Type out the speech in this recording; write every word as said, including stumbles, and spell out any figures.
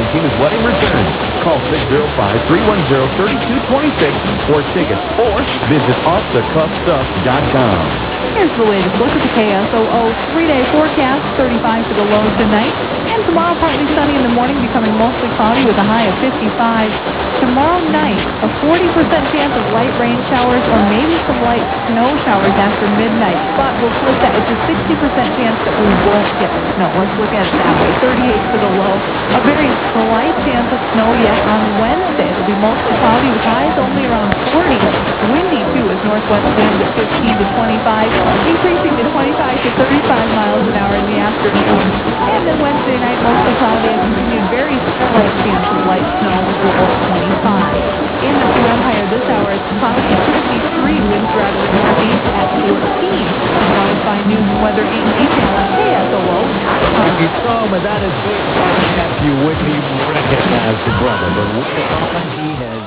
Tina's wedding returns. Call six oh five, three one oh, three two two six for tickets or visit off the cuff stuff dot com. Here's the latest look at the K S O O three-day forecast. thirty-five for the low tonight. And tomorrow, partly sunny in the morning, becoming mostly cloudy with a high of fifty-five. Tomorrow night, a forty percent chance of light rain showers or maybe some light snow showers after midnight. But we'll flip that. It's a sixty percent chance that we won't get snow. Let's look at it that way. thirty-eight for the low. A very slight chance of snow yet on Wednesday. It'll be mostly cloudy with highs only around forty. Windy, too, as northwest winds at fifteen to twenty-five, increasing to twenty-five to thirty-five miles an hour in the afternoon. And then Wednesday night, mostly cloudy and continued very slight chance of light snow with a low of twenty-five. In the Sioux Empire this hour, it's cloudy, fifty-three, winds rather northeast at fourteen. You can always find news and weather in detail at K S O O dot com. Thank you, Tom, and that is big nephew Whitney recognize the brother, but later on he has